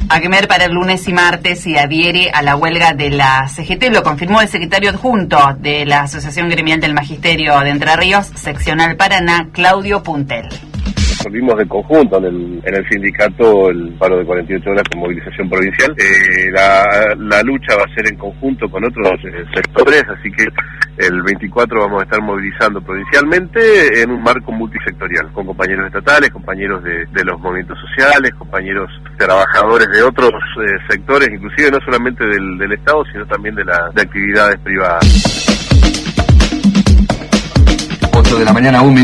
AGMER para el lunes y martes y adhiere a la huelga de la CGT, lo confirmó el secretario adjunto de la Asociación Gremial del Magisterio de Entre Ríos, seccional Paraná, Claudio Puntel. Resolvimos de conjunto en el sindicato el paro de 48 horas con movilización provincial. La lucha va a ser en conjunto con otros sectores, así que el 24 vamos a estar movilizando provincialmente en un marco multisectorial, con compañeros estatales, compañeros de los movimientos sociales, compañeros trabajadores de otros sectores, inclusive no solamente del Estado, sino también de actividades privadas. 8 de la mañana, 1 minuto.